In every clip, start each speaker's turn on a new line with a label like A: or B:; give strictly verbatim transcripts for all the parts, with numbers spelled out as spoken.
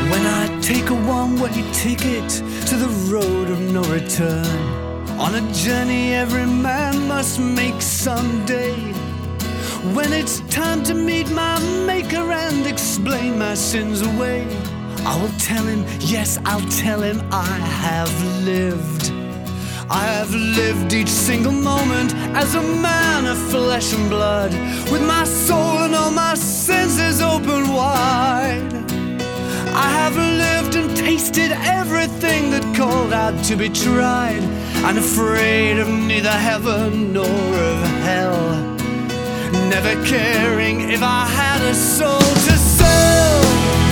A: When I take a one-way ticket to the road of no return, on a journey every man must make someday. When it's time to meet my maker and explain my sins away, I will tell him, yes, I'll tell him I have lived. I have lived each single moment as a man of flesh and blood, with my soul and all my senses open wide. I have lived and tasted everything that called out to be tried, unafraid of neither heaven nor of hell, never caring if I had a soul to sell.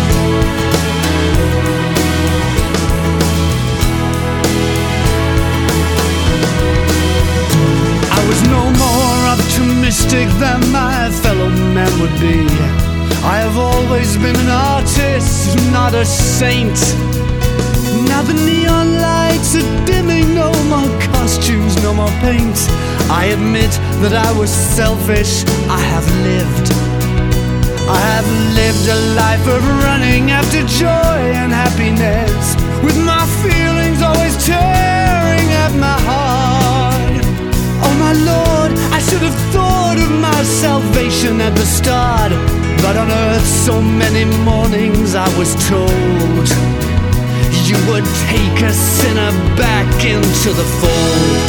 A: I was no more optimistic than my fellow men would be. I have always been an artist, not a saint. Now the neon lights are dimming, no more costumes, no more paint. I admit that I was selfish, I have lived. I have lived a life of running after joy and happiness, with my feelings always tearing at my heart. Oh my Lord, I should have thought of my salvation at the start, but on earth so many mornings I was told you would take a sinner back into the fold.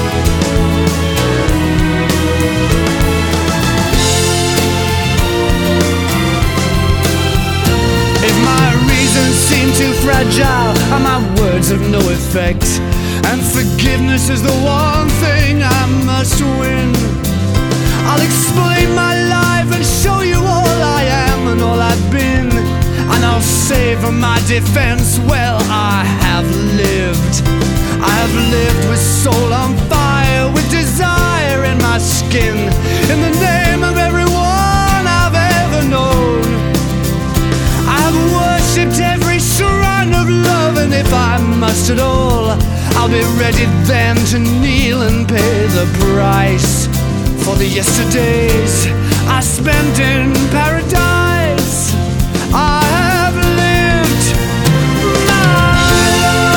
A: If my reasons seem too fragile and my words have no effect, and forgiveness is the one thing I must win, I'll explain my life and show you all I am and all I've been. And I'll say for my defense, well, I have lived. I have lived with soul on fire, with desire in my skin, in the name of everyone I've ever known. I have worshipped every shrine of love, and if I must at all, I'll be ready then to kneel and pay the price for the yesterdays I spent in paradise. I have lived my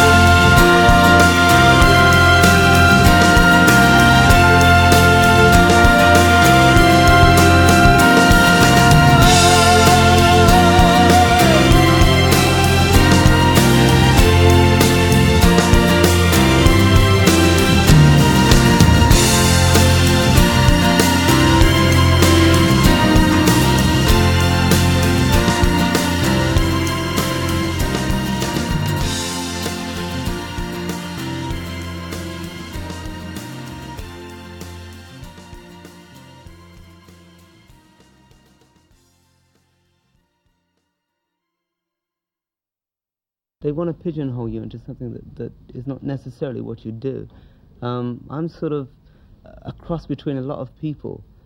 B: They want to pigeonhole you into something that, that is not necessarily what you do. Um, I'm sort of a cross between a lot of people.